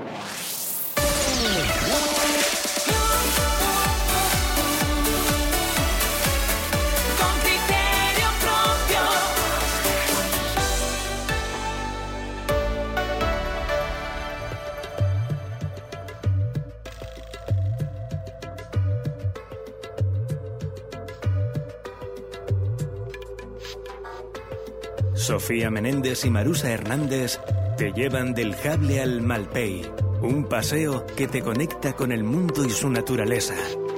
Sofía Menéndez y Marusa Hernández te llevan del Jable al Malpey, un paseo que te conecta con el mundo y su naturaleza.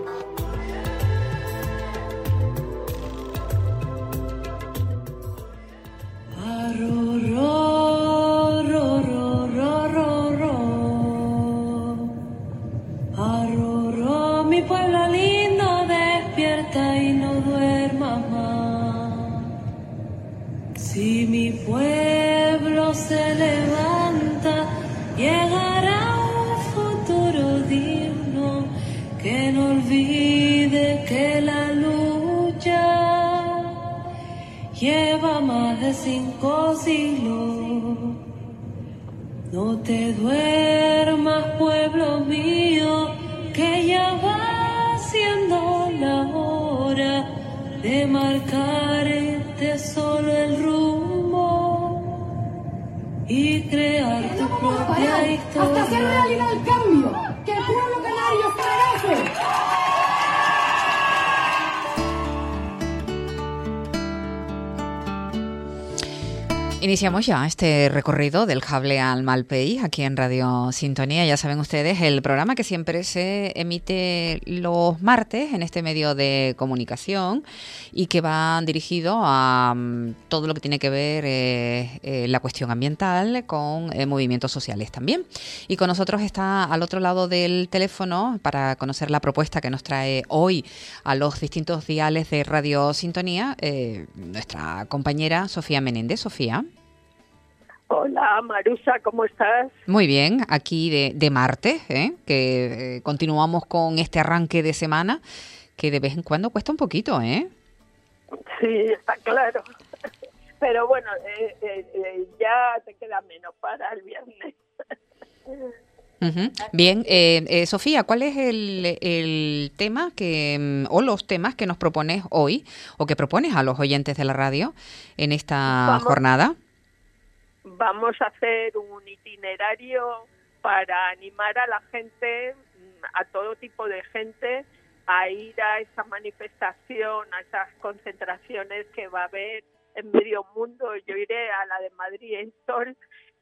Mi pueblo lindo, despierta y no duermas más. Si mi pueblo se levanta, llegará un futuro digno que no olvide que la lucha lleva más de 5 siglos. No te duermas, pueblo mío, que ya va siendo la hora de marcarte solo el rumbo y crear tu propia historia. Hasta hacer realidad el cambio que el pueblo canario se merece. Iniciamos ya este recorrido del Jable al Malpey aquí en Radio Sintonía. Ya saben ustedes, el programa que siempre se emite los martes en este medio de comunicación y que va dirigido a todo lo que tiene que ver la cuestión ambiental con movimientos sociales también. Y con nosotros está al otro lado del teléfono para conocer la propuesta que nos trae hoy a los distintos diales de Radio Sintonía nuestra compañera Sofía Menéndez. Sofía. Hola, Marusa, ¿cómo estás? Muy bien, aquí de martes, que continuamos con este arranque de semana que de vez en cuando cuesta un poquito, ¿eh? Sí, está claro. Pero bueno, ya te queda menos para el viernes. Uh-huh. Bien, Sofía, ¿cuál es el tema o los temas que nos propones hoy o que propones a los oyentes de la radio en esta jornada? Vamos a hacer un itinerario para animar a la gente, a todo tipo de gente, a ir a esa manifestación, a esas concentraciones que va a haber en medio mundo. Yo iré a la de Madrid en Sol,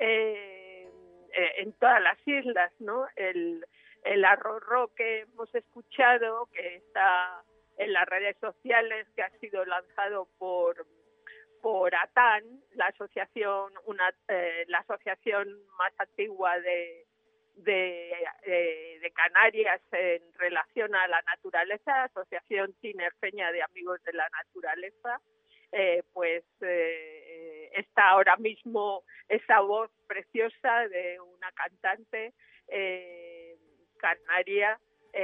en todas las islas, ¿no? El arrorró que hemos escuchado, que está en las redes sociales, que ha sido lanzado por ATAN, la asociación más antigua de Canarias en relación a la naturaleza, Asociación Tinerfeña de Amigos de la Naturaleza, está ahora mismo esa voz preciosa de una cantante canaria,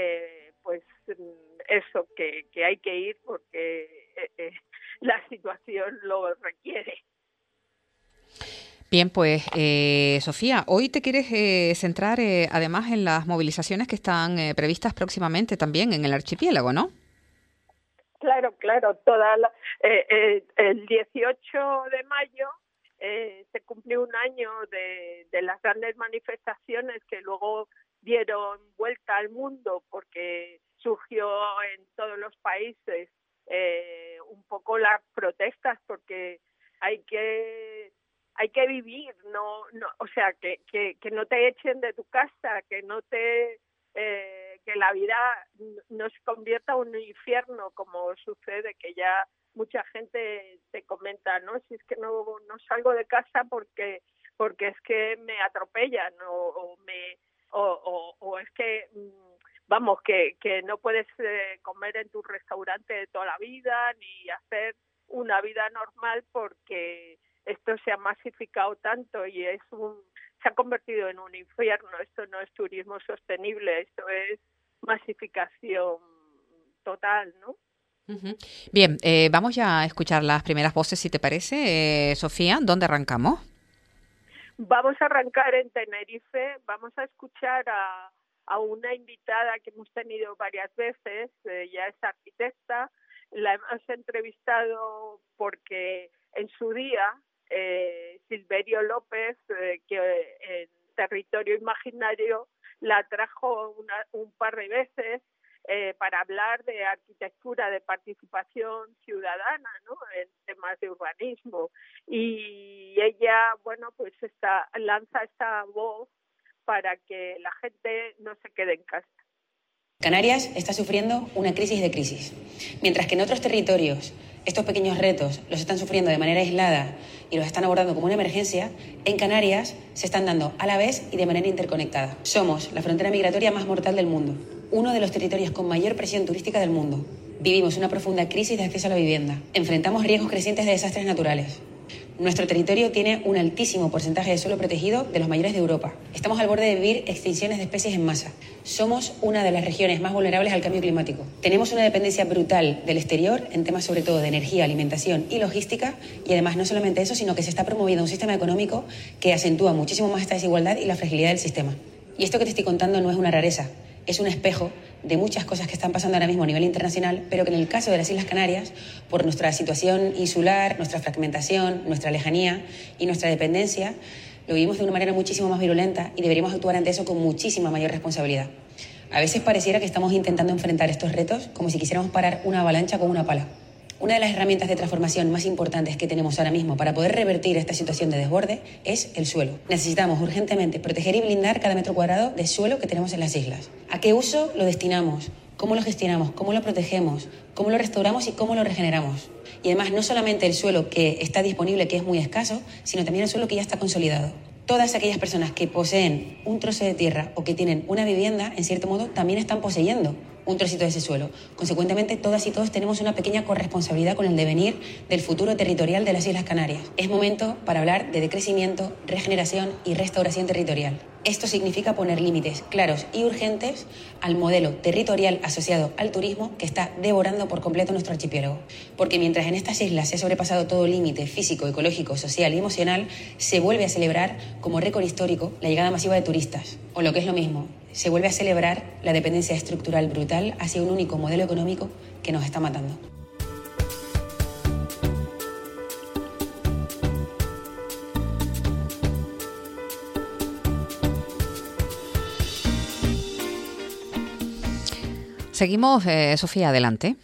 eso que hay que ir porque la situación lo requiere. Bien, pues Sofía, hoy te quieres centrar además en las movilizaciones que están previstas próximamente también en el archipiélago, ¿no? Claro, el 18 de mayo se cumplió un año de las grandes manifestaciones que luego dieron vuelta al mundo porque surgió en todos los países un poco las protestas porque hay que vivir, o sea, que no te echen de tu casa, que la vida no se convierta en un infierno como sucede, que ya mucha gente te comenta, no, si es que no salgo de casa porque es que me atropellan o es que vamos, que no puedes comer en tu restaurante de toda la vida ni hacer una vida normal porque esto se ha masificado tanto y se ha convertido en un infierno. Esto no es turismo sostenible, esto es masificación total, ¿no? Uh-huh. Bien, vamos ya a escuchar las primeras voces, si te parece. Sofía, ¿dónde arrancamos? Vamos a arrancar en Tenerife, vamos a escuchar a una invitada que hemos tenido varias veces, ella es arquitecta, la hemos entrevistado porque en su día Silverio López, que en Territorio Imaginario la trajo un par de veces para hablar de arquitectura, de participación ciudadana, ¿no?, en temas de urbanismo. Y ella, bueno, pues lanza esta voz para que la gente no se quede en casa. Canarias está sufriendo una crisis de crisis. Mientras que en otros territorios estos pequeños retos los están sufriendo de manera aislada y los están abordando como una emergencia, en Canarias se están dando a la vez y de manera interconectada. Somos la frontera migratoria más mortal del mundo, uno de los territorios con mayor presión turística del mundo. Vivimos una profunda crisis de acceso a la vivienda. Enfrentamos riesgos crecientes de desastres naturales. Nuestro territorio tiene un altísimo porcentaje de suelo protegido, de los mayores de Europa. Estamos al borde de vivir extinciones de especies en masa. Somos una de las regiones más vulnerables al cambio climático. Tenemos una dependencia brutal del exterior en temas sobre todo de energía, alimentación y logística, y además no solamente eso, sino que se está promoviendo un sistema económico que acentúa muchísimo más esta desigualdad y la fragilidad del sistema. Y esto que te estoy contando no es una rareza, es un espejo de muchas cosas que están pasando ahora mismo a nivel internacional, pero que en el caso de las Islas Canarias, por nuestra situación insular, nuestra fragmentación, nuestra lejanía y nuestra dependencia, lo vivimos de una manera muchísimo más virulenta y deberíamos actuar ante eso con muchísima mayor responsabilidad. A veces pareciera que estamos intentando enfrentar estos retos como si quisiéramos parar una avalancha con una pala. Una de las herramientas de transformación más importantes que tenemos ahora mismo para poder revertir esta situación de desborde es el suelo. Necesitamos urgentemente proteger y blindar cada metro cuadrado de suelo que tenemos en las islas. ¿A qué uso lo destinamos? ¿Cómo lo gestionamos? ¿Cómo lo protegemos? ¿Cómo lo restauramos y cómo lo regeneramos? Y además no solamente el suelo que está disponible, que es muy escaso, sino también el suelo que ya está consolidado. Todas aquellas personas que poseen un trozo de tierra o que tienen una vivienda, en cierto modo, también están poseyendo un trocito de ese suelo. Consecuentemente, todas y todos tenemos una pequeña corresponsabilidad con el devenir del futuro territorial de las Islas Canarias. Es momento para hablar de decrecimiento, regeneración y restauración territorial. Esto significa poner límites claros y urgentes al modelo territorial asociado al turismo que está devorando por completo nuestro archipiélago. Porque mientras en estas islas se ha sobrepasado todo límite físico, ecológico, social y emocional, se vuelve a celebrar como récord histórico la llegada masiva de turistas. O lo que es lo mismo, se vuelve a celebrar la dependencia estructural brutal hacia un único modelo económico que nos está matando. Seguimos, Sofía, adelante.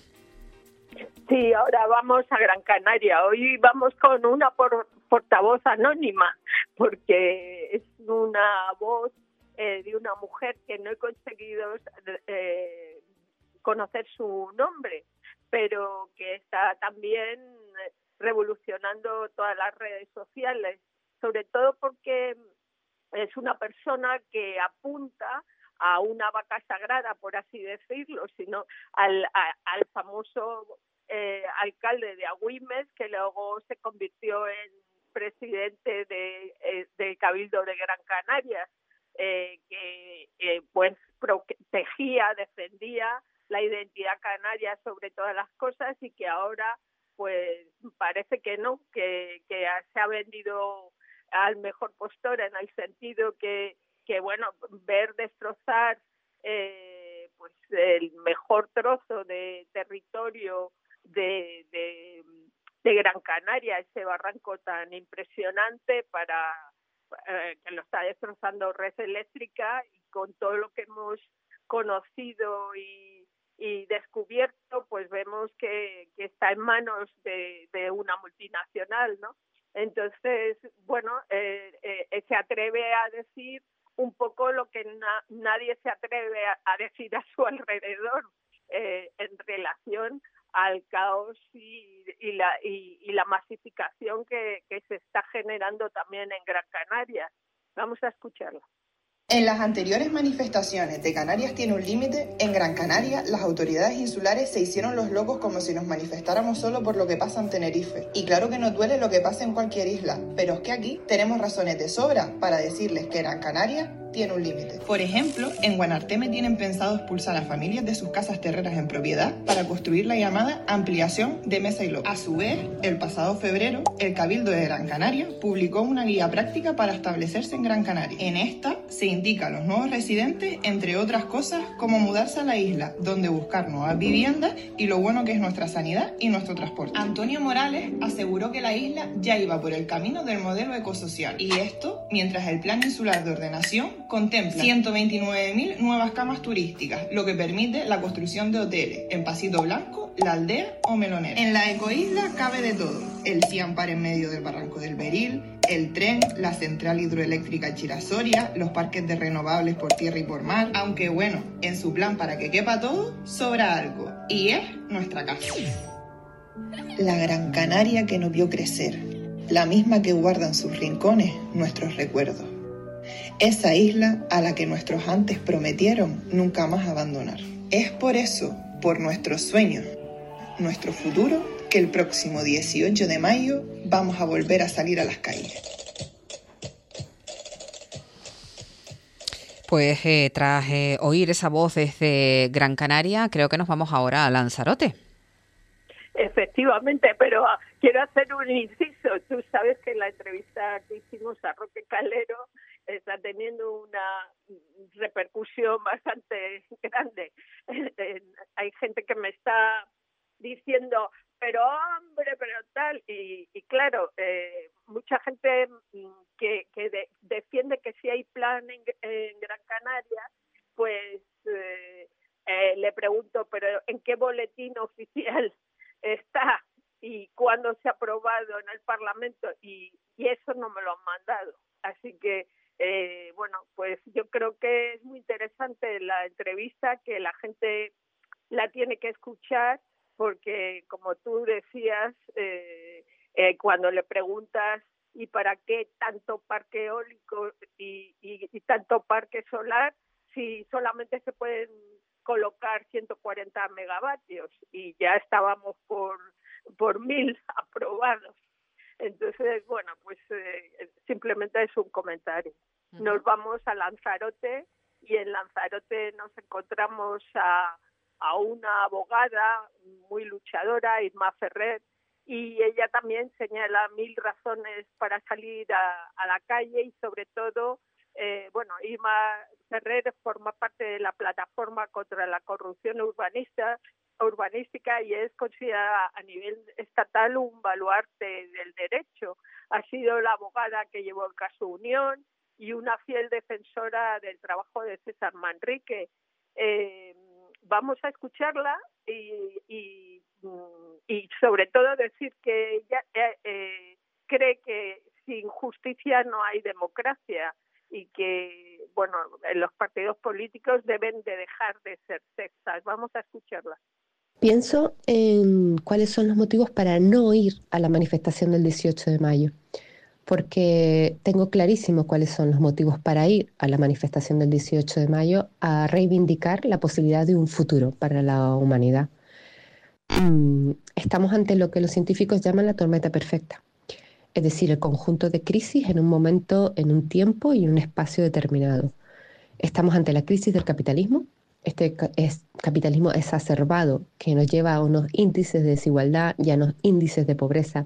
Sí, ahora vamos a Gran Canaria. Hoy vamos con una portavoz anónima, porque es una voz de una mujer que no he conseguido conocer su nombre, pero que está también revolucionando todas las redes sociales, sobre todo porque es una persona que apunta a una vaca sagrada, por así decirlo, sino al famoso alcalde de Agüimes, que luego se convirtió en presidente del Cabildo de Gran Canaria, que pues protegía, defendía la identidad canaria sobre todas las cosas, y que ahora pues parece que no, que se ha vendido al mejor postor, en el sentido que bueno, ver destrozar pues el mejor trozo de territorio de Gran Canaria, ese barranco tan impresionante que lo está destrozando Red Eléctrica, y con todo lo que hemos conocido y descubierto, pues vemos que está en manos de una multinacional, ¿no? Entonces, bueno, se atreve a decir un poco lo que nadie se atreve a decir a su alrededor en relación al caos y la masificación que se está generando también en Gran Canaria. Vamos a escucharlo. En las anteriores manifestaciones de Canarias tiene un límite, en Gran Canaria las autoridades insulares se hicieron los locos como si nos manifestáramos solo por lo que pasa en Tenerife. Y claro que nos duele lo que pasa en cualquier isla, pero es que aquí tenemos razones de sobra para decirles que Gran Canaria tiene un límite. Por ejemplo, en Guanarteme tienen pensado expulsar a familias de sus casas terrenas en propiedad para construir la llamada ampliación de Mesa y López. A su vez, el pasado febrero, el Cabildo de Gran Canaria publicó una guía práctica para establecerse en Gran Canaria. En esta se indica a los nuevos residentes, entre otras cosas, cómo mudarse a la isla, donde buscar nuevas viviendas y lo bueno que es nuestra sanidad y nuestro transporte. Antonio Morales aseguró que la isla ya iba por el camino del modelo ecosocial, y esto mientras el Plan Insular de Ordenación contempla 129.000 nuevas camas turísticas, lo que permite la construcción de hoteles en Pasito Blanco, La Aldea o Melonera. En la ecoisla cabe de todo: el Ciampar en medio del barranco del Beril, el tren, la central hidroeléctrica Chirasoria, los parques de renovables por tierra y por mar. Aunque bueno, en su plan para que quepa todo, sobra algo, y es nuestra casa. La Gran Canaria que nos vio crecer, la misma que guarda en sus rincones nuestros recuerdos. Esa isla a la que nuestros antes prometieron nunca más abandonar. Es por eso, por nuestros sueños, nuestro futuro, que el próximo 18 de mayo vamos a volver a salir a las calles. Pues tras oír esa voz desde Gran Canaria, creo que nos vamos ahora a Lanzarote. Efectivamente, pero quiero hacer un inciso. Tú sabes que la entrevista que hicimos a Roque Calero está teniendo una repercusión bastante grande. Hay gente que me está diciendo, pero hombre, pero tal, y claro, mucha gente que defiende que si hay plan en Gran Canaria, pues le pregunto, pero ¿en qué boletín oficial está y cuándo se ha aprobado en el Parlamento? Y eso no me lo han mandado. Así que, bueno, pues yo creo que es muy interesante la entrevista, que la gente la tiene que escuchar, porque como tú decías, cuando le preguntas ¿y para qué tanto parque eólico y tanto parque solar si solamente se pueden colocar 140 megavatios y ya estábamos por 1000 aprobados? Entonces, bueno, pues simplemente es un comentario. Nos vamos a Lanzarote, y en Lanzarote nos encontramos a una abogada muy luchadora, Irma Ferrer, y ella también señala 1000 razones para salir a la calle, y sobre todo, bueno, Irma Ferrer forma parte de la plataforma contra la corrupción urbanística y es considerada a nivel estatal un baluarte del derecho. Ha sido la abogada que llevó el caso Unión y una fiel defensora del trabajo de César Manrique. Vamos a escucharla y sobre todo decir que ella cree que sin justicia no hay democracia, y que, bueno, los partidos políticos deben de dejar de ser sectas. Vamos a escucharla. Pienso en cuáles son los motivos para no ir a la manifestación del 18 de mayo, porque tengo clarísimo cuáles son los motivos para ir a la manifestación del 18 de mayo a reivindicar la posibilidad de un futuro para la humanidad. Estamos ante lo que los científicos llaman la tormenta perfecta, es decir, el conjunto de crisis en un momento, en un tiempo y en un espacio determinado. Estamos ante la crisis del capitalismo, este capitalismo exacerbado que nos lleva a unos índices de desigualdad y a unos índices de pobreza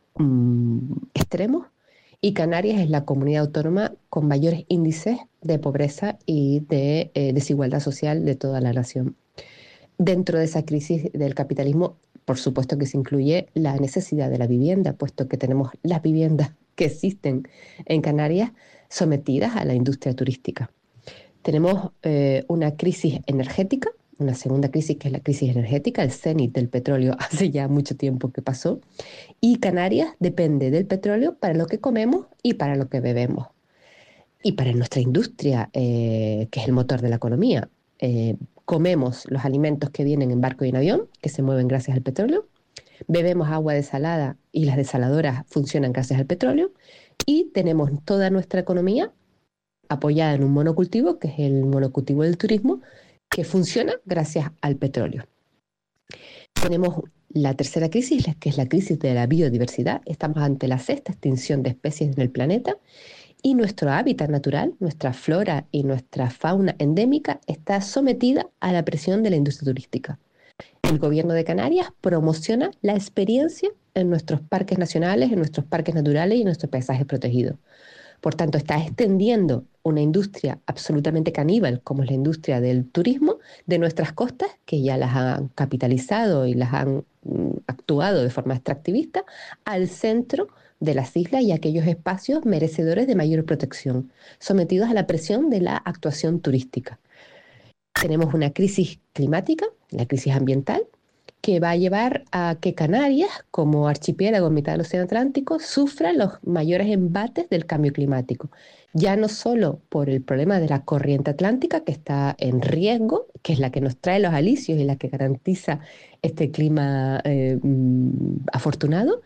extremos, y Canarias es la comunidad autónoma con mayores índices de pobreza y de desigualdad social de toda la nación. Dentro de esa crisis del capitalismo, por supuesto que se incluye la necesidad de la vivienda, puesto que tenemos las viviendas que existen en Canarias sometidas a la industria turística. Tenemos una crisis energética, una segunda crisis que es la crisis energética, el cenit del petróleo hace ya mucho tiempo que pasó, y Canarias depende del petróleo para lo que comemos y para lo que bebemos, y para nuestra industria, que es el motor de la economía. Comemos los alimentos que vienen en barco y en avión, que se mueven gracias al petróleo, bebemos agua desalada y las desaladoras funcionan gracias al petróleo, y tenemos toda nuestra economía apoyada en un monocultivo, que es el monocultivo del turismo, que funciona gracias al petróleo. Tenemos la tercera crisis, que es la crisis de la biodiversidad. Estamos ante la 6ª extinción de especies en el planeta, Y nuestro hábitat natural, nuestra flora y nuestra fauna endémica está sometida a la presión de la industria turística. El gobierno de Canarias promociona la experiencia en nuestros parques nacionales, en nuestros parques naturales y en nuestros paisajes protegidos. Por tanto, está extendiendo una industria absolutamente caníbal, como es la industria del turismo, de nuestras costas, que ya las han capitalizado y las han actuado de forma extractivista, al centro de las islas y aquellos espacios merecedores de mayor protección, sometidos a la presión de la actuación turística. Tenemos una crisis climática, la crisis ambiental, que va a llevar a que Canarias, como archipiélago en mitad del Océano Atlántico, sufra los mayores embates del cambio climático. Ya no solo por el problema de la corriente atlántica, que está en riesgo, que es la que nos trae los alisios y la que garantiza este clima afortunado,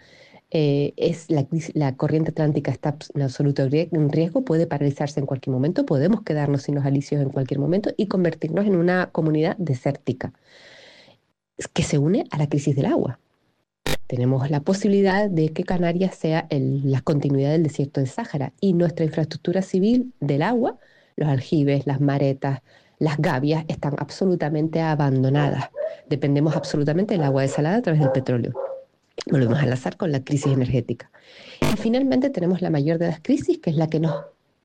la corriente atlántica está en absoluto riesgo, puede paralizarse en cualquier momento, podemos quedarnos sin los alisios en cualquier momento y convertirnos en una comunidad desértica que se une a la crisis del agua. Tenemos la posibilidad de que Canarias sea la continuidad del desierto del Sáhara y nuestra infraestructura civil del agua, los aljibes, las maretas, las gavias, están absolutamente abandonadas. Dependemos absolutamente del agua desalada a través del petróleo. Volvemos a enlazar con la crisis energética. Y finalmente tenemos la mayor de las crisis, que es la que nos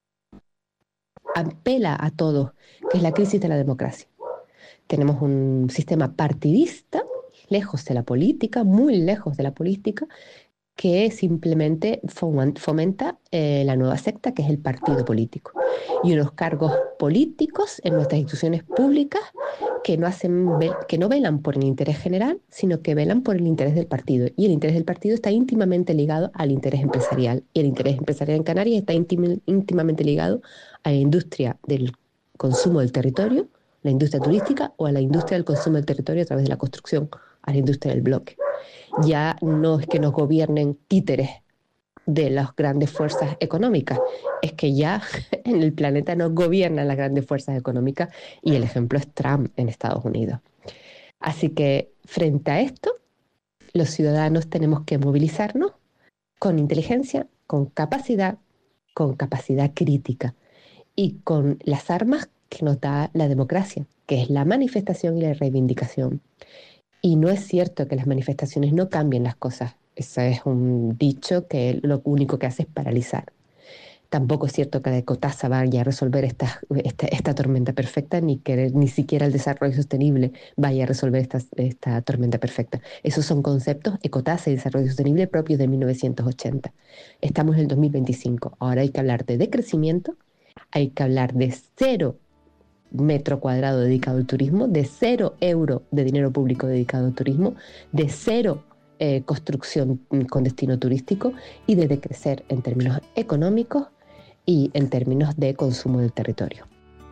apela a todos, que es la crisis de la democracia. Tenemos un sistema partidista, lejos de la política, muy lejos de la política, que simplemente fomenta la nueva secta, que es el partido político. Y unos cargos políticos en nuestras instituciones públicas que no velan por el interés general, sino que velan por el interés del partido. Y el interés del partido está íntimamente ligado al interés empresarial. Y el interés empresarial en Canarias está íntimamente ligado a la industria del consumo del territorio, la industria turística, o a la industria del consumo del territorio a través de la construcción, a la industria del bloque. Ya no es que nos gobiernen títeres de las grandes fuerzas económicas, es que ya en el planeta nos gobiernan las grandes fuerzas económicas, y el ejemplo es Trump en Estados Unidos. Así que frente a esto, los ciudadanos tenemos que movilizarnos con inteligencia, con capacidad crítica y con las armas que nos da la democracia, que es la manifestación y la reivindicación. Y no es cierto que las manifestaciones no cambien las cosas. Eso es un dicho que lo único que hace es paralizar. Tampoco es cierto que la ecotasa vaya a resolver esta tormenta perfecta, ni siquiera el desarrollo sostenible vaya a resolver esta tormenta perfecta. Esos son conceptos, ecotasa y desarrollo sostenible, propios de 1980. Estamos en el 2025. Ahora hay que hablar de decrecimiento, hay que hablar de 0 metro cuadrado dedicado al turismo, de 0 euro de dinero público dedicado al turismo, de 0 construcción con destino turístico, y de decrecer en términos económicos y en términos de consumo del territorio.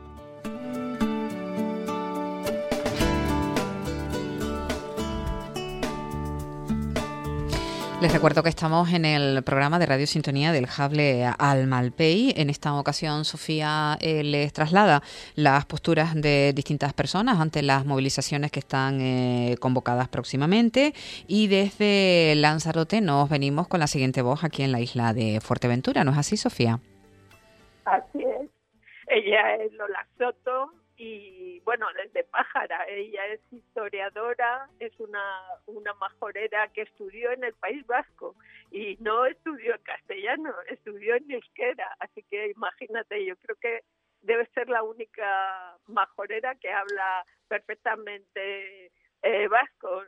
Les recuerdo que estamos en el programa de Radio Sintonía del Hable al Malpey. En esta ocasión, Sofía les traslada las posturas de distintas personas ante las movilizaciones que están convocadas próximamente. Y desde Lanzarote nos venimos con la siguiente voz aquí en la isla de Fuerteventura. ¿No es así, Sofía? Así es. Ella es Lola Soto. Y bueno, desde Pájara, ella es historiadora, es una majorera que estudió en el País Vasco y no estudió en castellano, estudió en euskera, así que imagínate, yo creo que debe ser la única majorera que habla perfectamente vasco.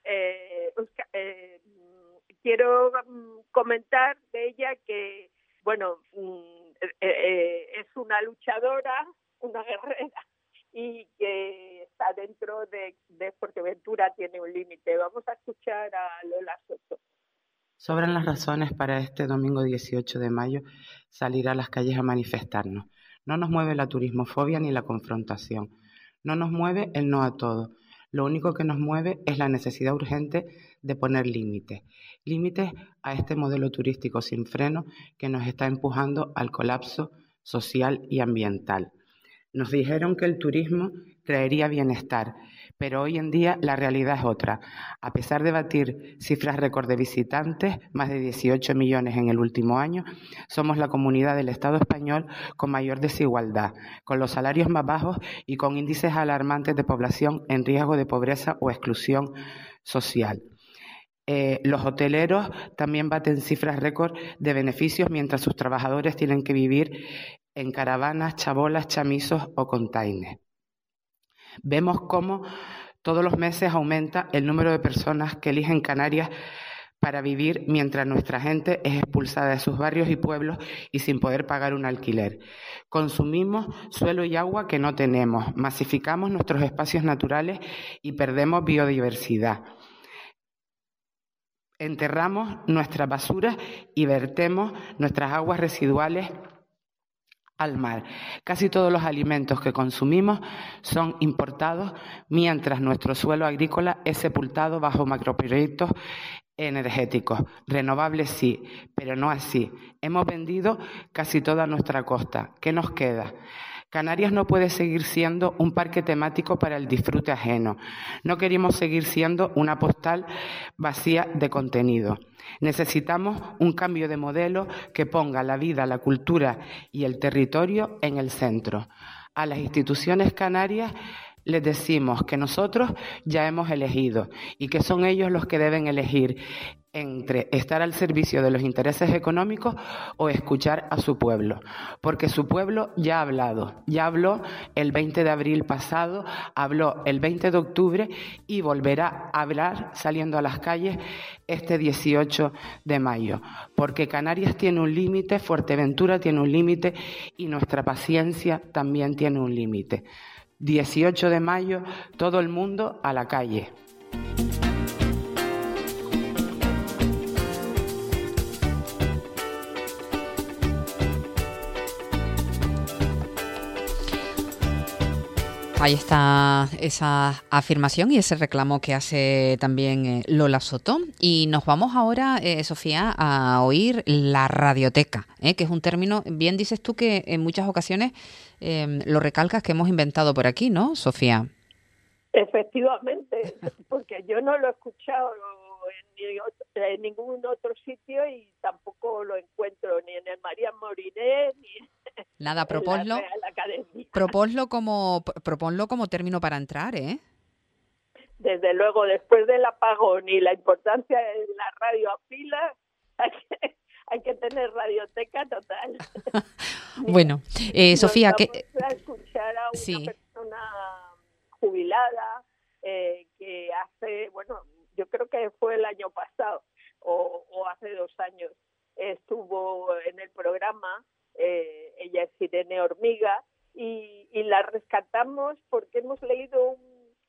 Quiero comentar de ella que, bueno, es una luchadora, una guerrera, y que está dentro de Fuerteventura, tiene un límite. Vamos a escuchar a Lola Soto. Sobran las razones para este domingo 18 de mayo salir a las calles a manifestarnos. No nos mueve la turismofobia ni la confrontación. No nos mueve el no a todo. Lo único que nos mueve es la necesidad urgente de poner límites. Límites a este modelo turístico sin freno que nos está empujando al colapso social y ambiental. Nos dijeron que el turismo traería bienestar, pero hoy en día la realidad es otra. A pesar de batir cifras récord de visitantes, más de 18 millones en el último año, somos la comunidad del Estado español con mayor desigualdad, con los salarios más bajos y con índices alarmantes de población en riesgo de pobreza o exclusión social. Los hoteleros también baten cifras récord de beneficios mientras sus trabajadores tienen que vivir en caravanas, chabolas, chamisos o containers. Vemos cómo todos los meses aumenta el número de personas que eligen Canarias para vivir mientras nuestra gente es expulsada de sus barrios y pueblos y sin poder pagar un alquiler. Consumimos suelo y agua que no tenemos, masificamos nuestros espacios naturales y perdemos biodiversidad. Enterramos nuestras basuras y vertemos nuestras aguas residuales al mar. Casi todos los alimentos que consumimos son importados, mientras nuestro suelo agrícola es sepultado bajo macroproyectos energéticos. Renovables sí, pero no así. Hemos vendido casi toda nuestra costa. ¿Qué nos queda? Canarias no puede seguir siendo un parque temático para el disfrute ajeno. No queremos seguir siendo una postal vacía de contenido. Necesitamos un cambio de modelo que ponga la vida, la cultura y el territorio en el centro. A las instituciones canarias les decimos que nosotros ya hemos elegido y que son ellos los que deben elegir entre estar al servicio de los intereses económicos o escuchar a su pueblo, porque su pueblo ya ha hablado, ya habló el 20 de abril pasado, habló el 20 de octubre y volverá a hablar saliendo a las calles este 18 de mayo, porque Canarias tiene un límite, Fuerteventura tiene un límite y nuestra paciencia también tiene un límite. 18 de mayo, todo el mundo a la calle. Ahí está esa afirmación y ese reclamo que hace también Lola Soto. Y nos vamos ahora, Sofía, a oír la radioteca, que es un término, bien dices tú que en muchas ocasiones lo recalcas que hemos inventado por aquí, ¿no, Sofía? Efectivamente, porque yo no lo he escuchado en ningún otro sitio y tampoco lo encuentro ni en el María Moriné ni nada. En la Real Academia. Proponlo como término para entrar, ¿eh? Desde luego, después del apagón y la importancia de la radio a pila, hay que tener radioteca total. Bueno, Sofía, que a escuchar a una persona jubilada que hace, bueno, yo creo que fue el año pasado o hace 2 años, estuvo en el programa. Ella es Irene Hormiga y la rescatamos porque hemos leído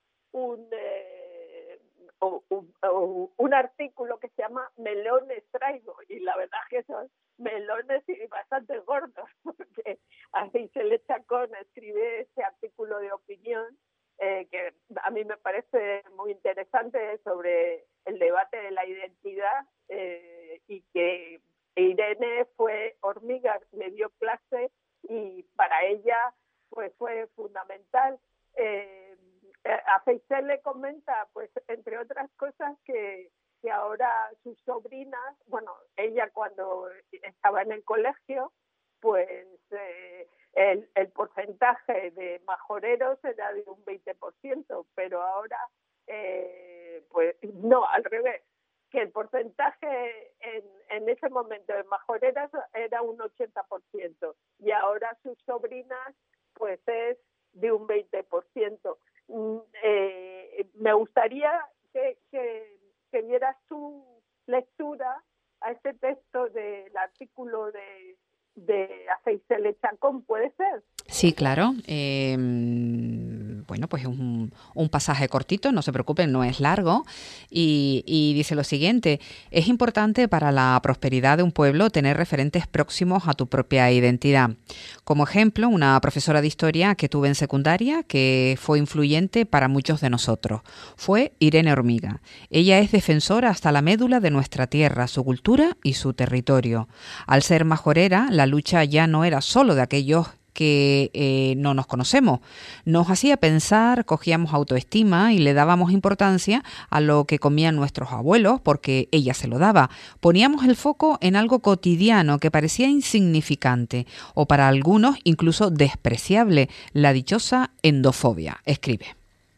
un artículo que se llama Melones traigo, y la verdad es que son melones y bastante gordos, porque así Cele Chacón escribe ese artículo de opinión que a mí me parece muy interesante sobre el debate de la identidad, y que Irene fue Hormiga, le dio clase y para ella pues fue fundamental. A Feisel le comenta, pues entre otras cosas, que ahora sus sobrinas, bueno, ella cuando estaba en el colegio, pues el porcentaje de majoreros era de un 20%, pero ahora, pues no, al revés, que el porcentaje en ese momento de majoreras era un 80% y ahora sus sobrinas pues es de un 20%. Me gustaría que dieras tu lectura a ese texto del artículo de Feisel Chacón, ¿puede ser? Sí, claro. Bueno, pues es un pasaje cortito, no se preocupen, no es largo. Y dice lo siguiente: es importante para la prosperidad de un pueblo tener referentes próximos a tu propia identidad. Como ejemplo, una profesora de historia que tuve en secundaria que fue influyente para muchos de nosotros fue Irene Hormiga. Ella es defensora hasta la médula de nuestra tierra, su cultura y su territorio. Al ser majorera, la lucha ya no era solo de aquellos que no nos conocemos. Nos hacía pensar, cogíamos autoestima y le dábamos importancia a lo que comían nuestros abuelos porque ella se lo daba. Poníamos el foco en algo cotidiano que parecía insignificante o para algunos incluso despreciable, la dichosa endofobia, escribe.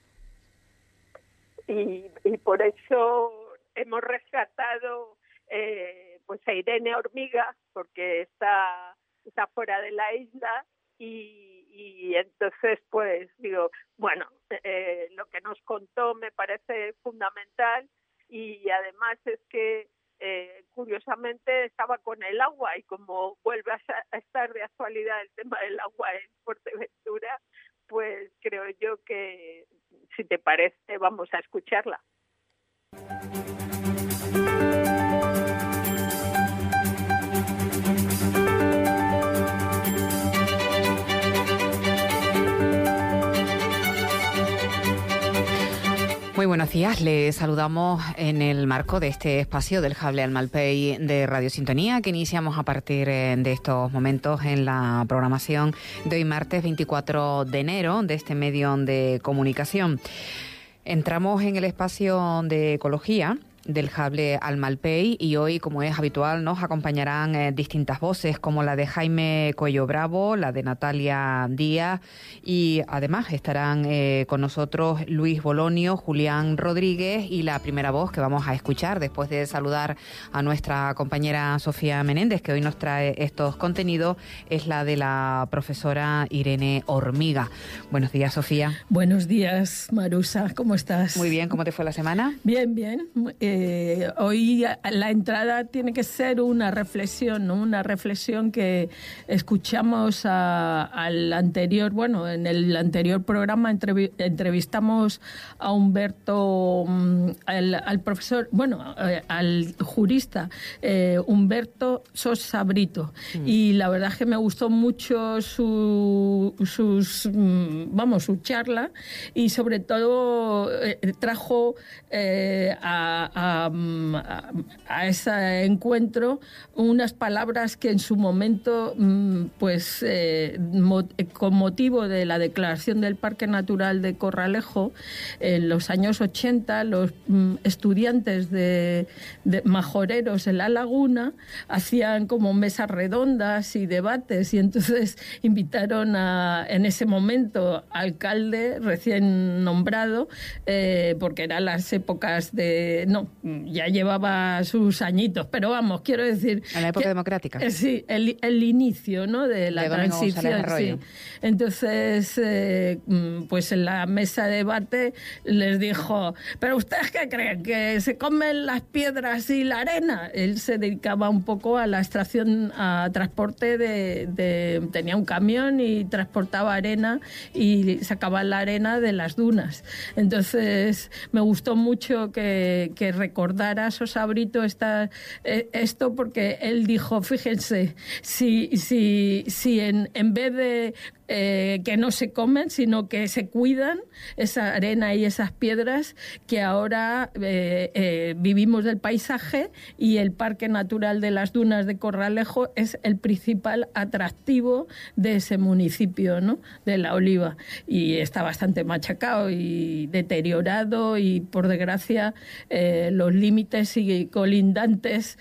Y por eso hemos rescatado pues a Irene Hormiga, porque está fuera de la isla y entonces pues digo, bueno, lo que nos contó me parece fundamental y además es que curiosamente estaba con el agua y como vuelve a estar de actualidad el tema del agua en Fuerteventura, pues creo yo que si te parece vamos a escucharla. Muy buenos días, le saludamos en el marco de este espacio del Jable al Malpey de Radio Sintonía que iniciamos a partir de estos momentos en la programación de hoy martes 24 de enero de este medio de comunicación. Entramos en el espacio de ecología del Jable al Malpey y hoy, como es habitual, nos acompañarán distintas voces como la de Jaime Cuello Bravo, la de Natalia Díaz y además estarán con nosotros Luis Bolonio, Julián Rodríguez y la primera voz que vamos a escuchar después de saludar a nuestra compañera Sofía Menéndez, que hoy nos trae estos contenidos, es la de la profesora Irene Hormiga. Buenos días, Sofía. Buenos días, Marusa, ¿cómo estás? Muy bien, ¿cómo te fue la semana? Bien, bien. Hoy la entrada tiene que ser una reflexión, ¿no? Una reflexión que escuchamos al anterior, bueno, en el anterior programa entrevistamos a Humberto, al profesor, bueno, al jurista Humberto Sosa Brito, y la verdad es que me gustó mucho su charla y sobre todo trajo a ese encuentro unas palabras que en su momento pues con motivo de la declaración del Parque Natural de Corralejo en los años 80 los estudiantes de majoreros en la laguna hacían como mesas redondas y debates y entonces invitaron en ese momento alcalde recién nombrado porque eran las épocas ya llevaba sus añitos, pero vamos, quiero decir... En la época democrática. Sí, el inicio, ¿no?, de la transición. Sí. Entonces, pues en la mesa de debate les dijo, ¿pero ustedes qué creen? ¿Que se comen las piedras y la arena? Él se dedicaba un poco a la extracción, a transporte tenía un camión y transportaba arena y sacaba la arena de las dunas. Entonces, me gustó mucho que recordara Sosa Brito esto porque él dijo, fíjense, si en vez de que no se comen, sino que se cuidan esa arena y esas piedras, que ahora vivimos del paisaje y el Parque Natural de las Dunas de Corralejo es el principal atractivo de ese municipio, ¿no?, de La Oliva, y está bastante machacado y deteriorado y por desgracia los límites y colindantes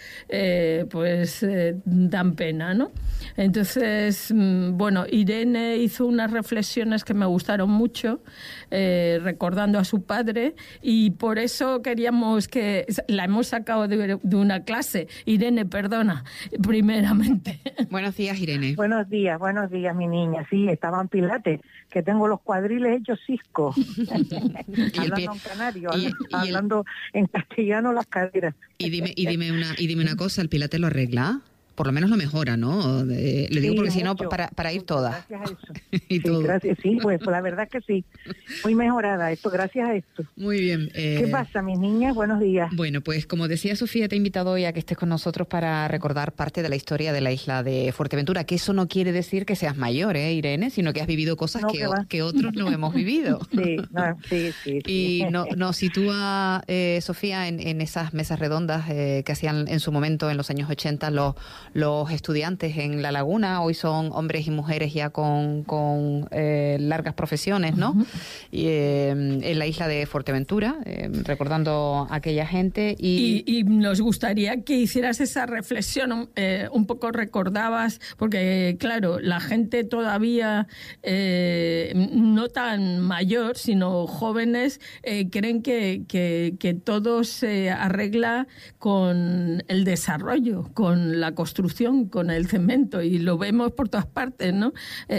dan pena, ¿no? Entonces, bueno, Irene hizo unas reflexiones que me gustaron mucho, recordando a su padre, y por eso queríamos que la hemos sacado de una clase. Irene, perdona, primeramente. Buenos días, Irene. Buenos días, mi niña. Sí, estaba en Pilates, que tengo los cuadriles hechos cisco. Hablando en canario, hablando en castellano las caderas. Y dime una cosa, ¿el Pilates lo arregla? Por lo menos lo mejora, ¿no? Le digo porque si no, para ir todas. Gracias a eso. Sí, pues la verdad que sí. Muy mejorada esto, gracias a esto. Muy bien. ¿Qué pasa, mis niñas? Buenos días. Bueno, pues como decía Sofía, te he invitado hoy a que estés con nosotros para recordar parte de la historia de la isla de Fuerteventura, que eso no quiere decir que seas mayor, Irene, sino que has vivido cosas que otros no hemos vivido. Sí. Y nos sitúa, Sofía, en esas mesas redondas que hacían en su momento, en los años 80, los estudiantes en La Laguna. Hoy son hombres y mujeres ya con largas profesiones, ¿no? Y, en la isla de Fuerteventura, recordando a aquella gente. Y nos gustaría que hicieras esa reflexión, un poco recordabas, porque claro, la gente todavía no tan mayor, sino jóvenes, creen que todo se arregla con el desarrollo, con la construcción, con el cemento, y lo vemos por todas partes, ¿no?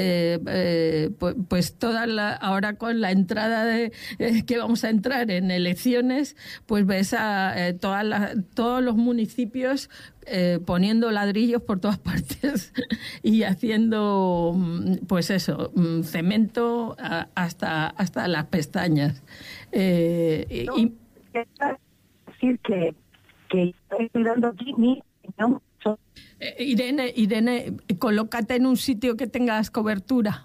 Pues ahora con la entrada de que vamos a entrar en elecciones, pues ves a todos los municipios poniendo ladrillos por todas partes y haciendo, pues eso, cemento hasta las pestañas. Y decir que estoy dando aquí mi opinión. Irene, colócate en un sitio que tengas cobertura.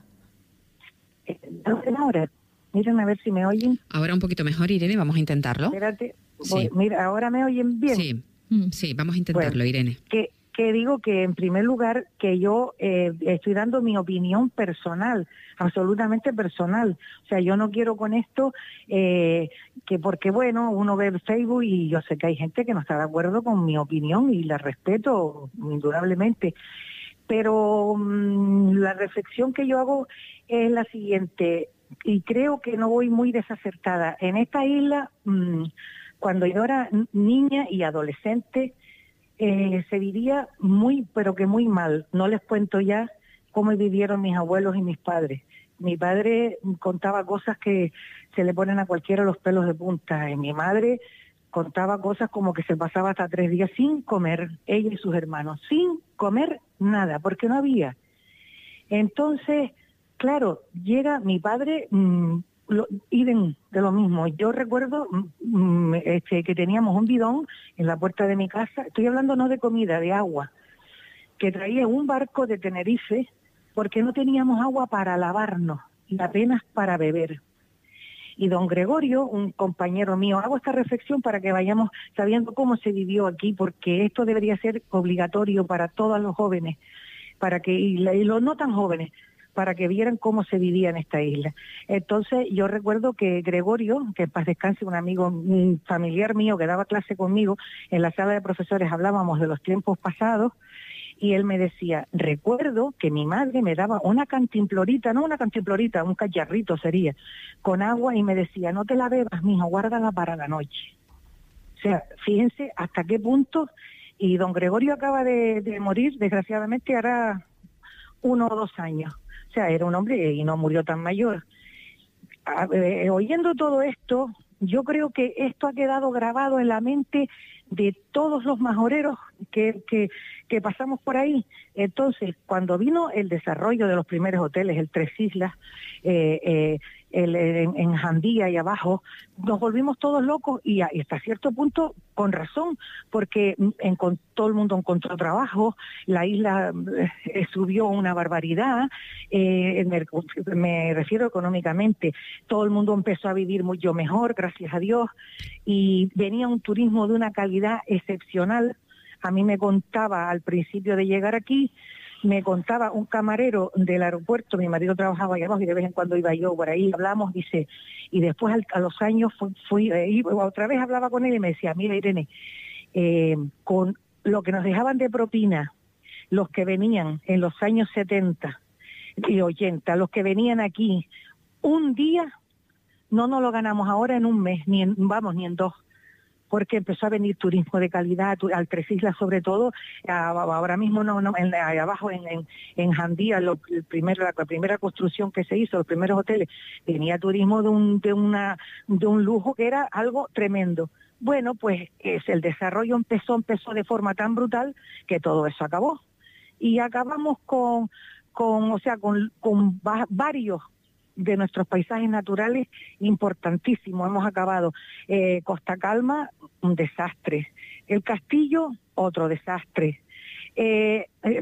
Ahora, miren a ver si me oyen. Ahora un poquito mejor, Irene, vamos a intentarlo. Espérate, sí. Mira, ahora me oyen bien. Sí, vamos a intentarlo, bueno, Irene. Que digo que en primer lugar que yo estoy dando mi opinión personal, absolutamente personal. O sea, yo no quiero con esto que porque bueno, uno ve el Facebook y yo sé que hay gente que no está de acuerdo con mi opinión y la respeto indudablemente. Pero la reflexión que yo hago es la siguiente, y creo que no voy muy desacertada. En esta isla, cuando yo era niña y adolescente, se vivía muy, pero que muy mal. No les cuento ya cómo vivieron mis abuelos y mis padres. Mi padre contaba cosas que se le ponen a cualquiera los pelos de punta. Y mi madre contaba cosas como que se pasaba hasta 3 días sin comer, ella y sus hermanos, sin comer nada, porque no había. Entonces, claro, llega mi padre, de lo mismo. Yo recuerdo que teníamos un bidón en la puerta de mi casa, estoy hablando no de comida, de agua, que traía un barco de Tenerife, porque no teníamos agua para lavarnos y apenas para beber. Y don Gregorio, un compañero mío, hago esta reflexión para que vayamos sabiendo cómo se vivió aquí, porque esto debería ser obligatorio para todos los jóvenes, y los no tan jóvenes, para que vieran cómo se vivía en esta isla. Entonces yo recuerdo que Gregorio, que en paz descanse, un familiar mío que daba clase conmigo, en la sala de profesores hablábamos de los tiempos pasados, y él me decía, recuerdo que mi madre me daba una cantimplorita, un cacharrito sería, con agua, y me decía, no te la bebas, mijo, guárdala para la noche. O sea, fíjense hasta qué punto, y don Gregorio acaba de morir, desgraciadamente, hará 1 o 2 años. O sea, era un hombre y no murió tan mayor. Oyendo todo esto, yo creo que esto ha quedado grabado en la mente de todos los majoreros que pasamos por ahí. Entonces, cuando vino el desarrollo de los primeros hoteles, el Tres Islas, en Jandía y abajo, nos volvimos todos locos y hasta cierto punto con razón, porque todo el mundo encontró trabajo, la isla subió una barbaridad, me refiero económicamente, todo el mundo empezó a vivir mucho mejor, gracias a Dios, y venía un turismo de una calidad excepcional. A mí me contaba al principio de llegar aquí, me contaba un camarero del aeropuerto, mi marido trabajaba allá abajo y de vez en cuando iba yo por ahí, hablamos, dice, y después a los años otra vez hablaba con él y me decía, mira Irene, con lo que nos dejaban de propina, los que venían en los años 70 y 80, los que venían aquí, un día no nos lo ganamos ahora en un mes, ni en 2. Porque empezó a venir turismo de calidad, al Tres Islas sobre todo, ahora mismo abajo en Jandía, la primera construcción que se hizo, los primeros hoteles, venía turismo de un lujo que era algo tremendo. Bueno, pues el desarrollo empezó de forma tan brutal que todo eso acabó. Y acabamos con varios de nuestros paisajes naturales importantísimos. Hemos acabado Costa Calma, un desastre. El Castillo, otro desastre.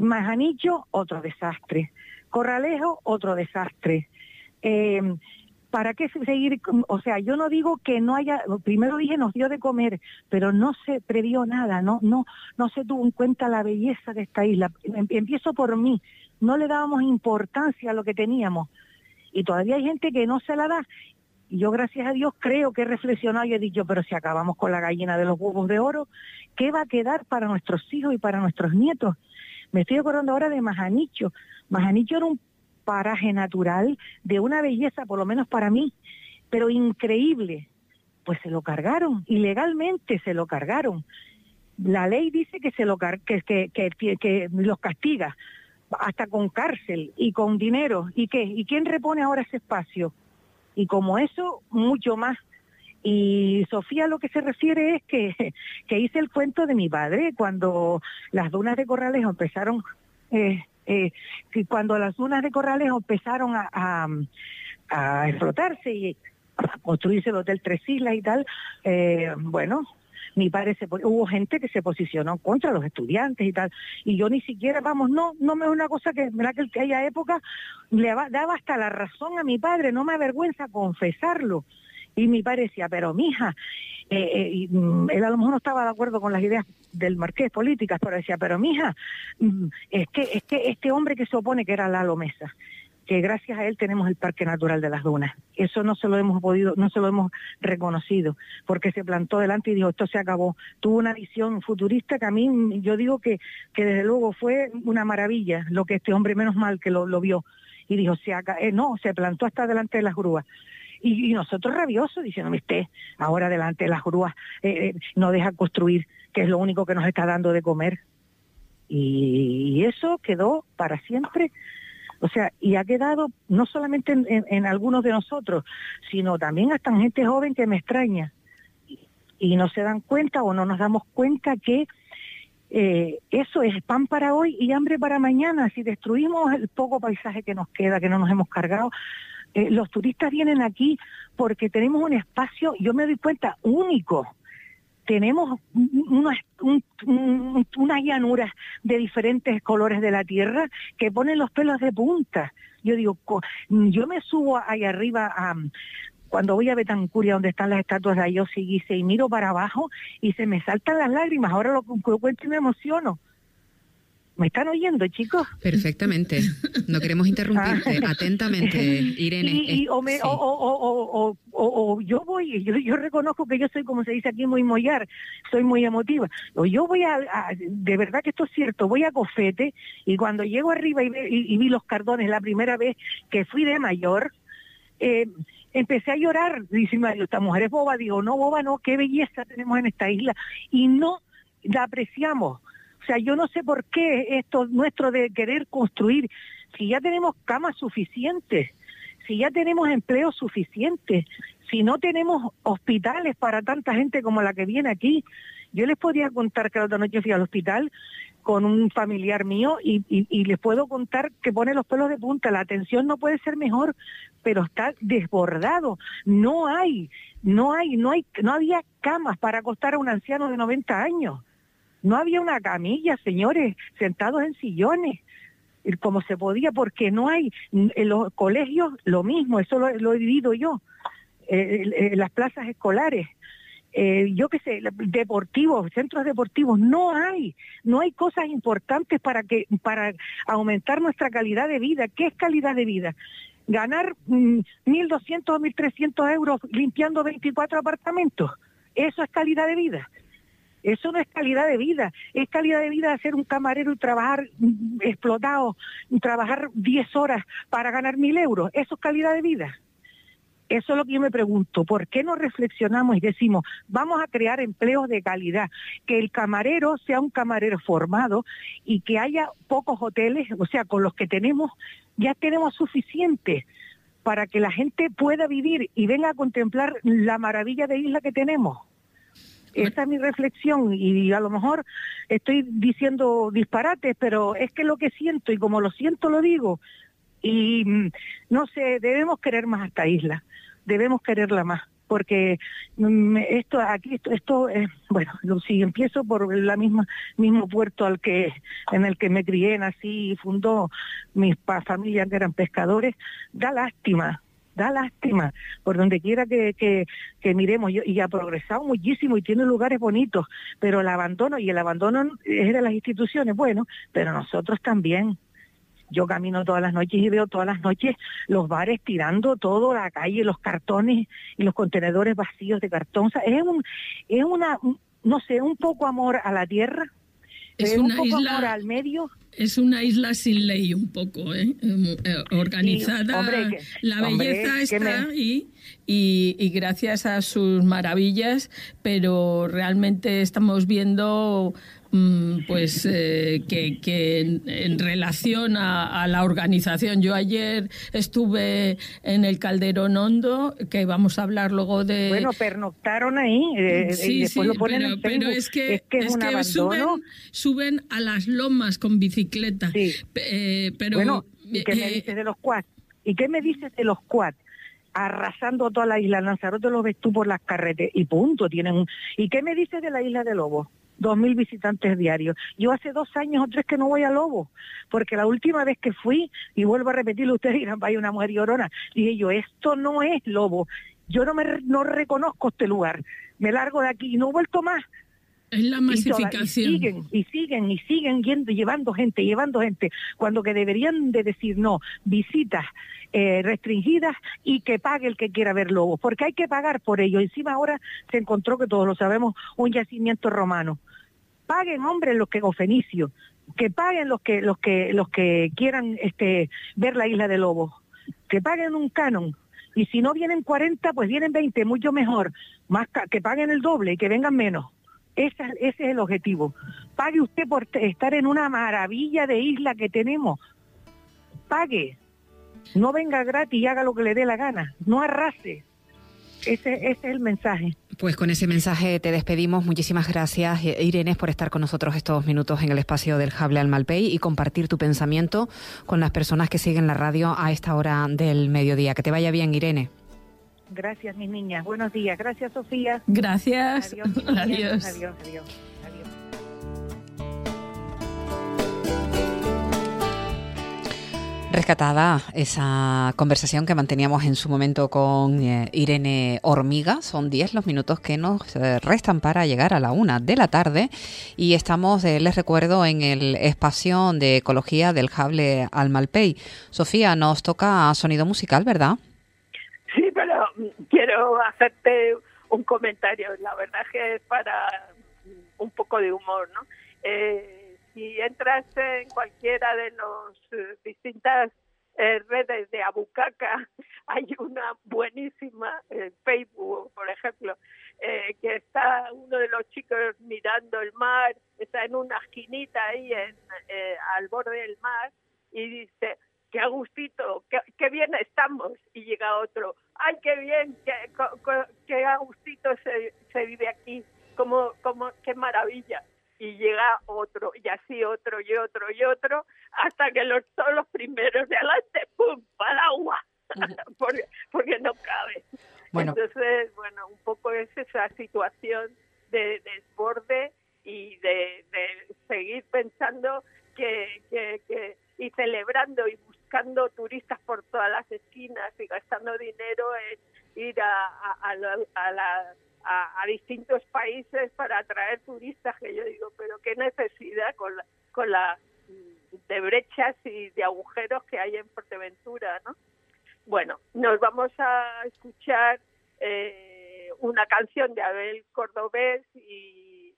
Majanicho, otro desastre. Corralejo, otro desastre. ¿Para qué seguir? O sea, yo no digo que no haya, primero dije nos dio de comer, pero no se previó nada, no se tuvo en cuenta la belleza de esta isla. Empiezo por mí, no le dábamos importancia a lo que teníamos y todavía hay gente que no se la da. Y yo, gracias a Dios, creo que he reflexionado y he dicho, pero si acabamos con la gallina de los huevos de oro, ¿qué va a quedar para nuestros hijos y para nuestros nietos? Me estoy acordando ahora de Majanicho. Majanicho era un paraje natural de una belleza, por lo menos para mí, pero increíble. Pues se lo cargaron, ilegalmente se lo cargaron. La ley dice que que los castiga, hasta con cárcel y con dinero. ¿Y qué? ¿Y quién repone ahora ese espacio? Y como eso, mucho más. Y Sofía lo que se refiere es que hice el cuento de mi padre cuando las dunas de Corralejo empezaron... cuando las dunas de Corralejo empezaron a explotarse y a construirse el Hotel Tres Islas y tal, bueno, mi padre hubo gente que se posicionó contra los estudiantes y tal, y yo ni siquiera, no me es una cosa que aquella época le daba hasta la razón a mi padre, no me avergüenza confesarlo. Y mi padre decía, pero mija, él a lo mejor no estaba de acuerdo con las ideas del marqués políticas, pero decía, pero mija, es que este hombre que se opone, que era Lalo Mesa, que gracias a él tenemos el Parque Natural de las Dunas, eso no se lo hemos reconocido, porque se plantó delante y dijo, esto se acabó. Tuvo una visión futurista que a mí, yo digo que desde luego fue una maravilla, lo que este hombre, menos mal que lo vio, y dijo, se plantó hasta delante de las grúas. Y nosotros rabiosos, diciendo, usted, ahora delante de las grúas no deja construir, que es lo único que nos está dando de comer. Y eso quedó para siempre. O sea, y ha quedado no solamente en algunos de nosotros, sino también hasta en gente joven que me extraña. Y no se dan cuenta o no nos damos cuenta que eso es pan para hoy y hambre para mañana. Si destruimos el poco paisaje que nos queda, que no nos hemos cargado, los turistas vienen aquí porque tenemos un espacio, yo me doy cuenta, único. Tenemos unas llanuras de diferentes colores de la tierra que ponen los pelos de punta. Yo digo, yo me subo ahí arriba cuando voy a Betancuria, donde están las estatuas de Ayosi y Guise, y miro para abajo y se me saltan las lágrimas. Ahora lo cuento y me emociono. ¿Me están oyendo, chicos? Perfectamente. No queremos interrumpirte. Atentamente, Irene. Yo reconozco que yo soy, como se dice aquí, muy mollar, soy muy emotiva. Yo voy de verdad que esto es cierto, voy a Cofete y cuando llego arriba y vi los cardones la primera vez que fui de mayor, empecé a llorar, diciendo, esta mujer es boba. Digo, no, boba no, qué belleza tenemos en esta isla y no la apreciamos. O sea, yo no sé por qué esto nuestro de querer construir, si ya tenemos camas suficientes, si ya tenemos empleos suficientes, si no tenemos hospitales para tanta gente como la que viene aquí. Yo les podía contar que la otra noche fui al hospital con un familiar mío y les puedo contar que pone los pelos de punta. La atención no puede ser mejor, pero está desbordado. No había camas para acostar a un anciano de 90 años. No había una camilla, señores, sentados en sillones, como se podía, porque no hay. En los colegios lo mismo, eso lo he vivido yo, las plazas escolares, yo qué sé, deportivos, centros deportivos, no hay cosas importantes para aumentar nuestra calidad de vida. ¿Qué es calidad de vida? Ganar 1.200 o 1.300 euros limpiando 24 apartamentos, ¿eso es calidad de vida? Eso no es calidad de vida, es calidad de vida ser un camarero y trabajar explotado, trabajar 10 horas para ganar 1.000 euros, eso es calidad de vida. Eso es lo que yo me pregunto, ¿por qué no reflexionamos y decimos, vamos a crear empleos de calidad, que el camarero sea un camarero formado y que haya pocos hoteles, o sea, con los que tenemos, ya tenemos suficiente para que la gente pueda vivir y venga a contemplar la maravilla de isla que tenemos? Esa es mi reflexión y a lo mejor estoy diciendo disparates, pero es que lo que siento y como lo siento lo digo. Y no sé, debemos querer más a esta isla, debemos quererla más, porque esto es, bueno, si empiezo por mismo puerto en el que me crié, nací y fundó mi familia que eran pescadores, da lástima da lástima por donde quiera que miremos, y ha progresado muchísimo y tiene lugares bonitos, pero el abandono es de las instituciones, bueno, pero nosotros también. Yo camino todas las noches y veo todas las noches los bares tirando todo a la calle, los cartones y los contenedores vacíos de cartón. O sea, es una, no sé, un poco amor a la tierra, es una un poco isla, amor al medio. Es una isla sin ley un poco, organizada. Hombre, la belleza está ahí y gracias a sus maravillas, pero realmente estamos viendo pues que en relación a la organización. Yo ayer estuve en el Calderón Hondo, que vamos a hablar luego de... Bueno, pernoctaron ahí, sí, y después lo ponen en pero es que un abandono. Suben a las lomas con bicicleta. Sí. Pero bueno, ¿y qué me dices de los quads? ¿Y qué me dices de los quads? Arrasando toda la isla, Lanzarote lo ves tú por las carreteras y punto. ¿Y qué me dices de la isla de Lobo? 2.000 visitantes diarios. Yo hace 2 años o 3 que no voy a Lobo, porque la última vez que fui, y vuelvo a repetirlo, ustedes dirán, vaya una mujer llorona, dije yo, esto no es Lobo, yo no reconozco este lugar, me largo de aquí y no he vuelto más. Es la masificación. Y siguen llevando gente, cuando que deberían de decir no, visitas restringidas y que pague el que quiera ver lobos, porque hay que pagar por ello. Encima ahora se encontró, que todos lo sabemos, un yacimiento romano. Paguen, hombre, los que, o fenicios, que paguen los que quieran ver la isla de Lobos, que paguen un canon. Y si no vienen 40, pues vienen 20, mucho mejor. Más que paguen el doble y que vengan menos. Ese es el objetivo. Pague usted por estar en una maravilla de isla que tenemos. Pague. No venga gratis y haga lo que le dé la gana. No arrase. Ese es el mensaje. Pues con ese mensaje te despedimos. Muchísimas gracias, Irene, por estar con nosotros estos minutos en el espacio del Hable al Malpey y compartir tu pensamiento con las personas que siguen la radio a esta hora del mediodía. Que te vaya bien, Irene. Gracias, mis niñas. Buenos días. Gracias, Sofía. Gracias. Adiós. Adiós. Rescatada esa conversación que manteníamos en su momento con Irene Hormiga. Son 10 los minutos que nos restan para llegar a la 1 de la tarde y estamos, les recuerdo, en el espacio de ecología del Hable al Malpey. Sofía, nos toca sonido musical, ¿verdad? Sí, pero quiero hacerte un comentario. La verdad es que es para un poco de humor, ¿no? Si entras en cualquiera de las distintas redes de Abucaca, hay una buenísima, Facebook, por ejemplo, que está uno de los chicos mirando el mar, está en una esquinita ahí al borde del mar y dice, qué a gustito, qué bien estamos. Y llega otro, ay, qué bien, qué a gustito se vive aquí, qué maravilla. Y llega otro, y así otro, y otro, y otro, hasta que todos los primeros de adelante, ¡pum!, para el agua, porque no cabe. Bueno. Entonces, bueno, un poco es esa situación de desborde y de seguir pensando y celebrando y buscando turistas por todas las esquinas y gastando dinero en ir a distintos países para atraer turistas, que yo digo, pero qué necesidad con la de brechas y de agujeros que hay en Fuerteventura, ¿no? Bueno, nos vamos a escuchar una canción de Abel Cordobés y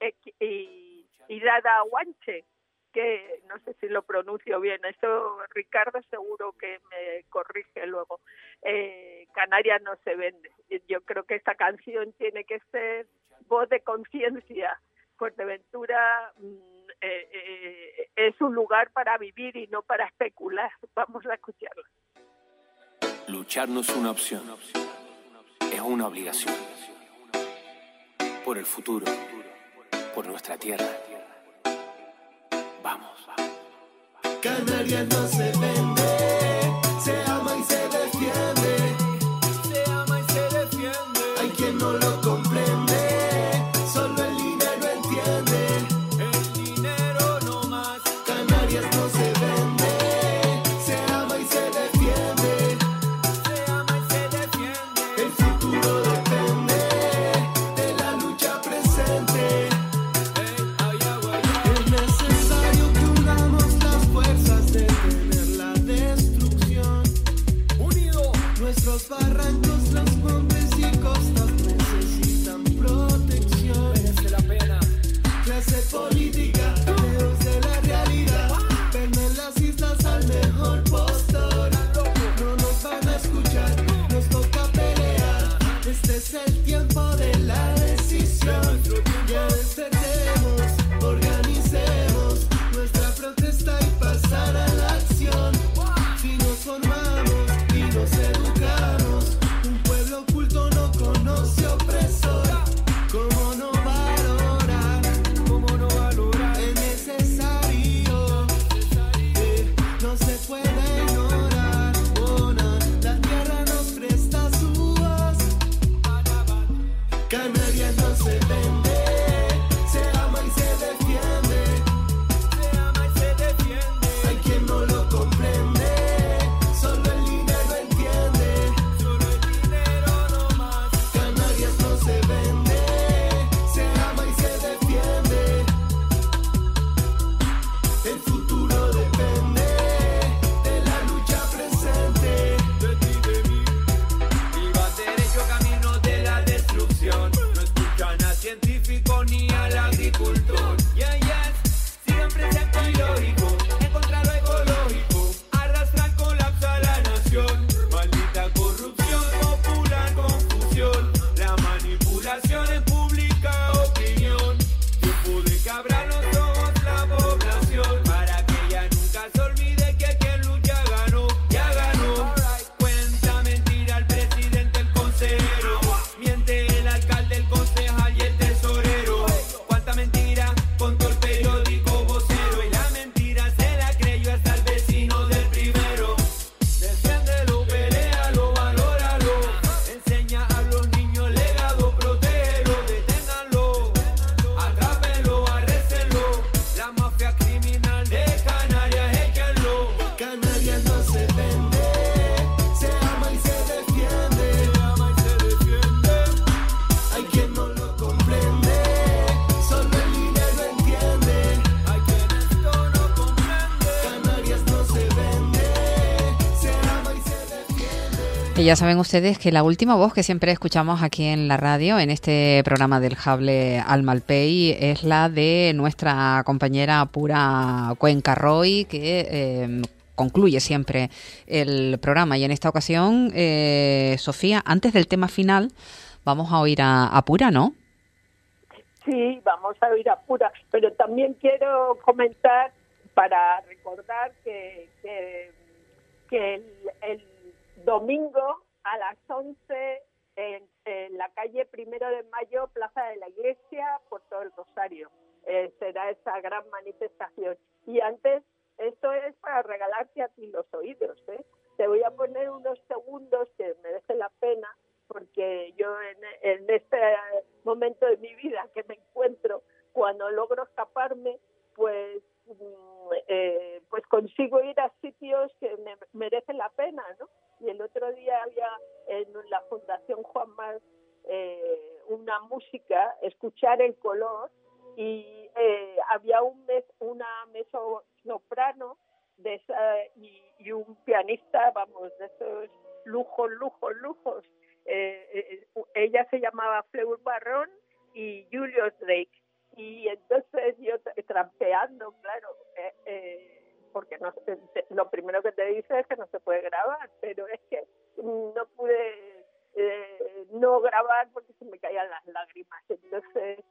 Dada Guanche, que no sé si lo pronuncio bien, eso Ricardo seguro que me corrige luego. Canarias no se vende. Yo creo que esta canción tiene que ser voz de conciencia. Fuerteventura es un lugar para vivir y no para especular. Vamos a escucharla. Luchar no es una opción, es una obligación. Por el futuro, por nuestra tierra. Vamos. Canarias no se vende, se ama y se defiende. Se ama y se defiende. Hay quien no lo comprende, solo el dinero entiende. El dinero no más. Canarias no se vende, se ama y se defiende. Se ama barrancos, los montes y costas necesitan protección. Merece la pena. Clase política, lejos de la realidad. Ven en las islas al mejor postor. No nos van a escuchar, nos toca pelear. Este es el tiempo de la decisión. Ya despertemos, organicemos nuestra protesta y pasar a la acción. Si nos formamos y nos educamos, un pueblo culto no conoce opresor. ¿Cómo no valorar? ¿Cómo no valorar? Es necesario, no se puede ignorar. La tierra nos presta su voz. Canarias no se vende, se ama y se defiende. Se ama y se defiende. Hay quien no lo comprende, solo el dinero entiende. Solo el dinero no más. Canarias no se vende, se ama y se defiende. El futuro depende de la lucha presente. De ti, de mí. Y va derecho camino de la destrucción. No escuchan a científico ni al agricultor. Yeah, yes, siempre se ilógico. En contra lo ecológico. Arrastra el colapso a la nación. Maldita corrupción, popular confusión. La manipulación en pública opinión. Tiempo de que abra los ojos la población. Para que ella nunca se olvide que quien lucha ganó. Ya ganó. Cuenta mentira el presidente, el consejero. Miente el alcalde, el concejal y el tesorero. Cuánta mentira contó el periódico vocero. Y la mentira se la creyó hasta el vecino del primero. Defiéndelo, peléalo, valóralo. Enseña a los niños legado, protégelo, deténganlo. Atrápenlo, arréstenlo. La mafia criminal de Canarias, échenlo. Canarias no se vende, se ama y se defiende. Se ama y se defiende. Hay quien no lo comprende, solo el dinero entiende. Hay quien esto no comprende. Canarias no se vende, se ama y se defiende. Y ya saben ustedes que la última voz que siempre escuchamos aquí en la radio, en este programa del Hable al Malpey, es la de nuestra compañera Pura Cuenca Roy, que concluye siempre el programa. Y en esta ocasión, Sofía, antes del tema final, vamos a oír a Pura, ¿no? Sí, vamos a oír a Pura, pero también quiero comentar para recordar que el domingo a las 11 en la calle 1 de Mayo, Plaza de la Iglesia, Puerto del Rosario, será esa gran manifestación. Y antes, esto es para regalarte a ti los oídos, ¿eh? Te voy a poner unos segundos que merece la pena, porque yo en este momento de mi vida que me encuentro, cuando logro escaparme, pues consigo ir a sitios que me merecen la pena, ¿no? Y el otro día había en la Fundación Juan Mar una música, Escuchar el Color, y había una mezzosoprano de esa, y un pianista, vamos, de esos lujos. Ella se llamaba Fleur Barron y Julius Drake. Y entonces yo trampeando, claro, porque lo primero que te dice es que no se puede grabar, pero es que no pude no grabar porque se me caían las lágrimas. Entonces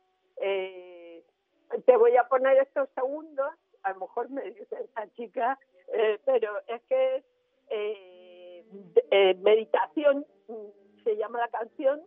te voy a poner estos segundos, a lo mejor me dice esta chica, pero es que Meditación se llama la canción,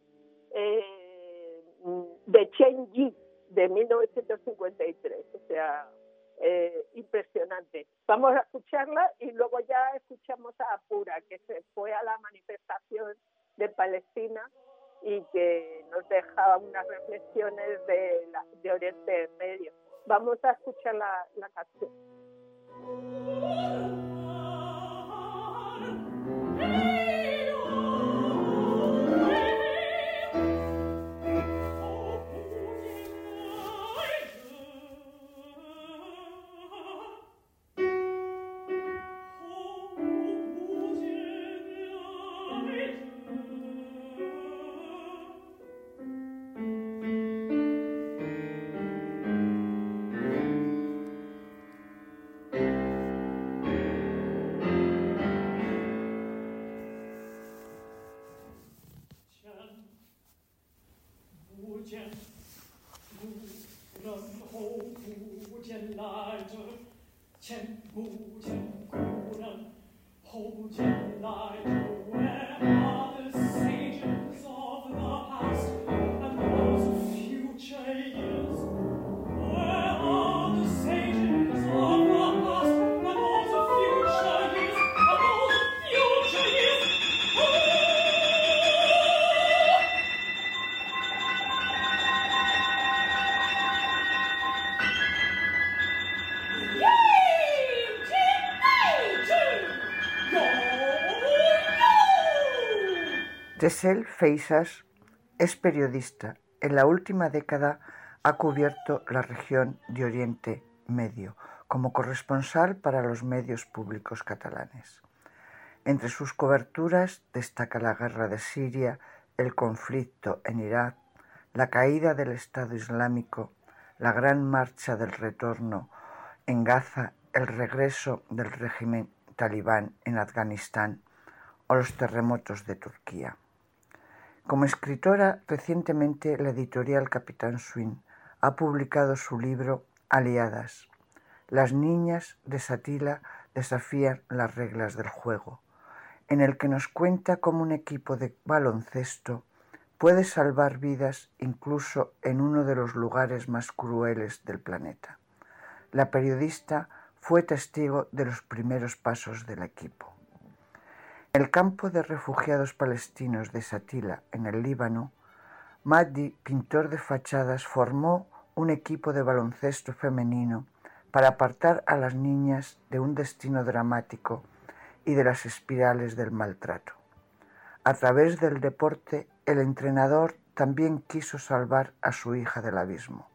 de Chen Yi, de 1953, o sea, impresionante. Vamos a escucharla y luego ya escuchamos a Pura, que se fue a la manifestación de Palestina y que nos deja unas reflexiones de Oriente Medio. Vamos a escuchar la canción. Tessel Feisas es periodista. En la última década ha cubierto la región de Oriente Medio como corresponsal para los medios públicos catalanes. Entre sus coberturas destaca la guerra de Siria, el conflicto en Irak, la caída del Estado Islámico, la gran marcha del retorno en Gaza, el regreso del régimen talibán en Afganistán o los terremotos de Turquía. Como escritora, recientemente la editorial Capitán Swing ha publicado su libro Aliadas. Las niñas de Satila desafían las reglas del juego, en el que nos cuenta cómo un equipo de baloncesto puede salvar vidas incluso en uno de los lugares más crueles del planeta. La periodista fue testigo de los primeros pasos del equipo. En el campo de refugiados palestinos de Satila, en el Líbano, Mahdi, pintor de fachadas, formó un equipo de baloncesto femenino para apartar a las niñas de un destino dramático y de las espirales del maltrato. A través del deporte, el entrenador también quiso salvar a su hija del abismo.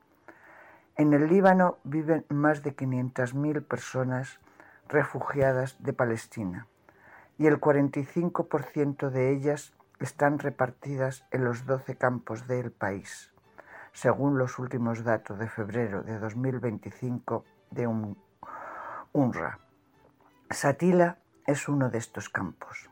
En el Líbano viven más de 500.000 personas refugiadas de Palestina, y el 45% de ellas están repartidas en los 12 campos del país, según los últimos datos de febrero de 2025 de UNRWA. Satila es uno de estos campos.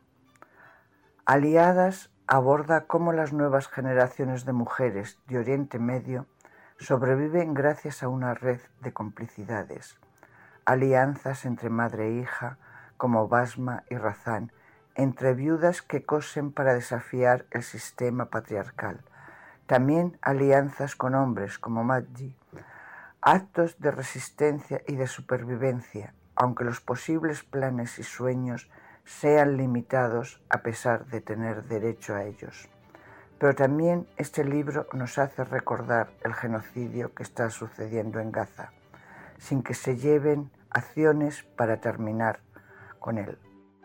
Aliadas aborda cómo las nuevas generaciones de mujeres de Oriente Medio sobreviven gracias a una red de complicidades, alianzas entre madre e hija, como Basma y Razán, entre viudas que cosen para desafiar el sistema patriarcal. También alianzas con hombres como Mahdi, actos de resistencia y de supervivencia, aunque los posibles planes y sueños sean limitados a pesar de tener derecho a ellos. Pero también este libro nos hace recordar el genocidio que está sucediendo en Gaza, sin que se lleven acciones para terminar con él.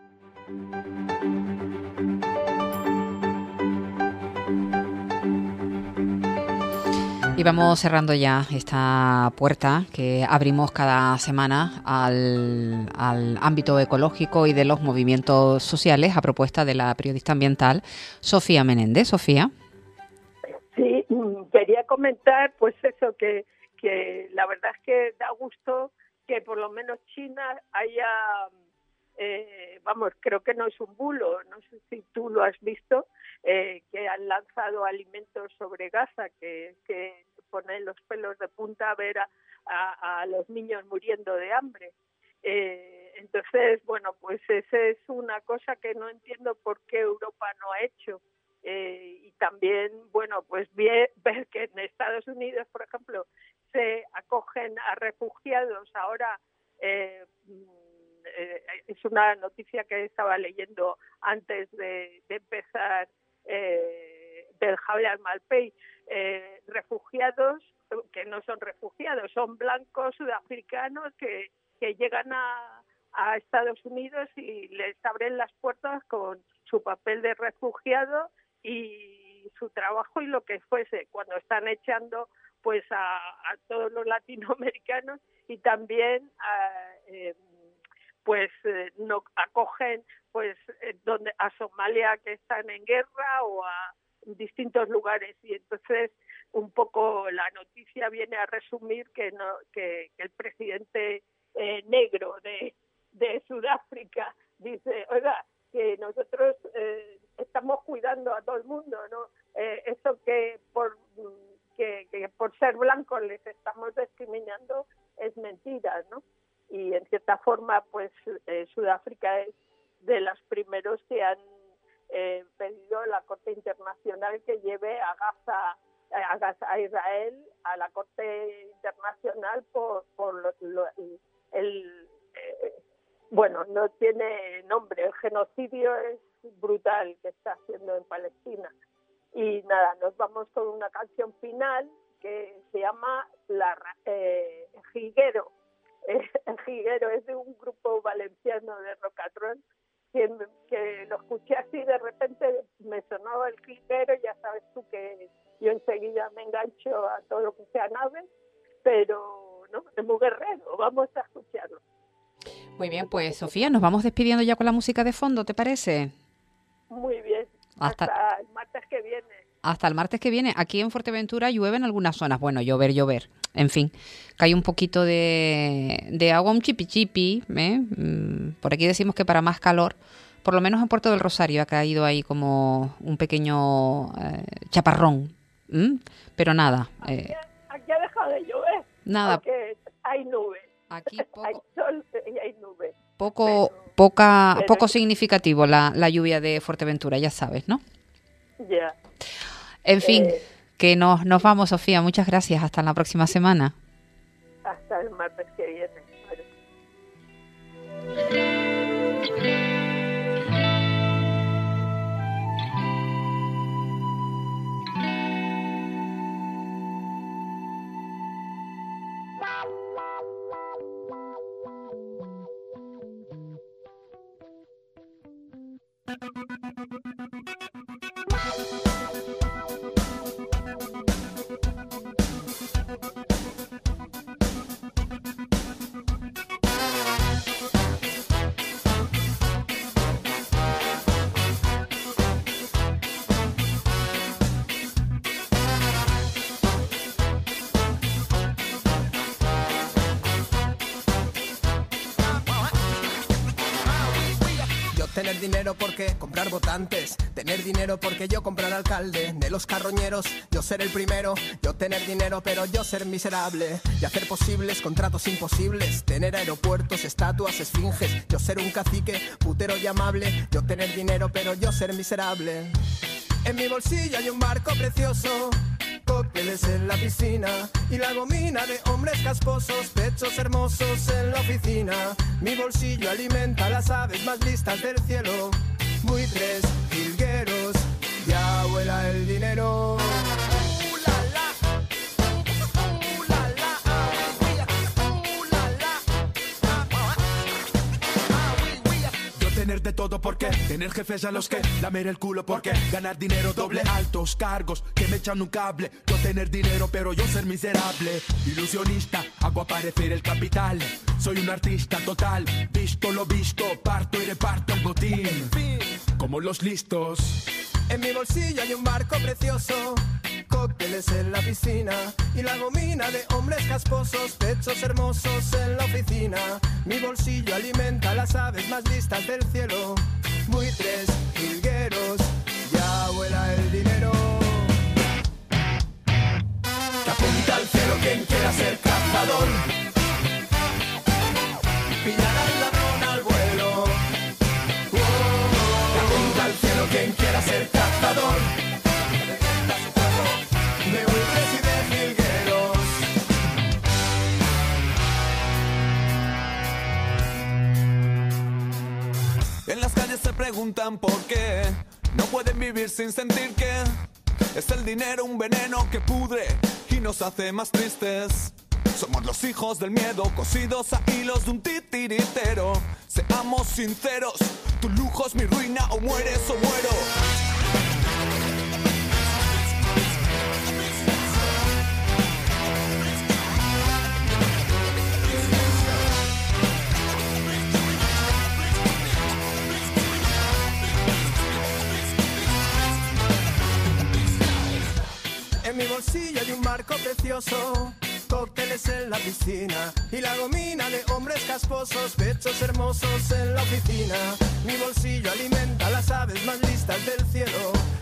Y vamos cerrando ya esta puerta que abrimos cada semana al ámbito ecológico y de los movimientos sociales a propuesta de la periodista ambiental Sofía Menéndez. Sofía. Sí, quería comentar pues eso, que la verdad es que da gusto que por lo menos China haya, creo que no es un bulo, no sé si tú lo has visto, que han lanzado alimentos sobre Gaza, que pone los pelos de punta a ver a los niños muriendo de hambre. Entonces, bueno, pues esa es una cosa que no entiendo por qué Europa no ha hecho. Y también, bueno, pues ver que en Estados Unidos, por ejemplo, se acogen a refugiados. Ahora es una noticia que estaba leyendo antes de empezar del Jable al Malpey. Refugiados que no son refugiados, son blancos sudafricanos que llegan a Estados Unidos y les abren las puertas con su papel de refugiado y su trabajo y lo que fuese, cuando están echando pues a todos los latinoamericanos y también no acogen pues donde a Somalia, que están en guerra, o a distintos lugares. Y entonces un poco la noticia viene a resumir que el presidente negro de Sudáfrica dice, oiga, que nosotros estamos cuidando a todo el mundo, ¿no? Eso que por ser blancos les estamos discriminando es mentira, ¿no? Y en cierta forma, pues Sudáfrica es de los primeros que han pedido a la Corte Internacional que lleve a Israel a la Corte Internacional por bueno, no tiene nombre, el genocidio es brutal que está haciendo en Palestina. Y nada, nos vamos con una canción final que se llama Jiguero. El Jiguero es de un grupo valenciano de rock and roll que lo escuché así, de repente me sonaba el Jiguero. Ya sabes tú que yo enseguida me engancho a todo lo que sea nave, pero no, es muy guerrero. Vamos a escucharlo. Muy bien, pues Sofía, nos vamos despidiendo ya con la música de fondo, ¿te parece? Muy bien, hasta el martes que viene. Hasta el martes que viene. Aquí en Fuerteventura llueve en algunas zonas. Bueno, llover. En fin, cae un poquito de agua, un chipi. Por aquí decimos que para más calor, por lo menos en Puerto del Rosario ha caído ahí como un pequeño chaparrón. Pero nada. Aquí ha dejado de llover. Nada. Porque hay nubes. Aquí hay sol y hay nubes. Poco significativo la lluvia de Fuerteventura, ya sabes, ¿no? Ya. En fin, que nos vamos, Sofía. Muchas gracias. Hasta la próxima semana. Hasta el martes que viene. Tener dinero porque comprar votantes, tener dinero porque yo comprar alcalde, de los carroñeros yo ser el primero, yo tener dinero pero yo ser miserable, y hacer posibles contratos imposibles, tener aeropuertos, estatuas, esfinges, yo ser un cacique, putero y amable, yo tener dinero pero yo ser miserable. En mi bolsillo hay un barco precioso, cócteles en la piscina y la gomina de hombres casposos, pechos hermosos en la oficina. Mi bolsillo alimenta a las aves más listas del cielo, buitres, jilgueros, ya vuela el dinero. Tener de todo porque tener jefes a los que lamer el culo porque ganar dinero doble, altos cargos que me echan un cable. Yo tener dinero pero yo ser miserable, ilusionista, hago aparecer el capital. Soy un artista total, visto lo visto, parto y reparto el botín como los listos. En mi bolsillo hay un barco precioso, cócteles en la piscina y la gomina de hombres casposos, pechos hermosos en la oficina. Mi bolsillo alimenta a las aves más listas del cielo, buitres, jilgueros, ya vuela el dinero. Que apunta al cielo quien quiera ser cazador, pillar al ladrón al vuelo. Que apunta al cielo quien quiera ser cazador, de buitres y de jilgueros. En las calles se preguntan por qué no pueden vivir sin sentir que es el dinero un veneno que pudre y nos hace más tristes. Somos los hijos del miedo, cosidos a hilos de un titiritero. Seamos sinceros, tu lujo es mi ruina, o mueres o muero. En mi bolsillo hay un barco precioso, cócteles en la piscina y la gomina de hombres casposos, pechos hermosos en la oficina. Mi bolsillo alimenta a las aves más listas del cielo,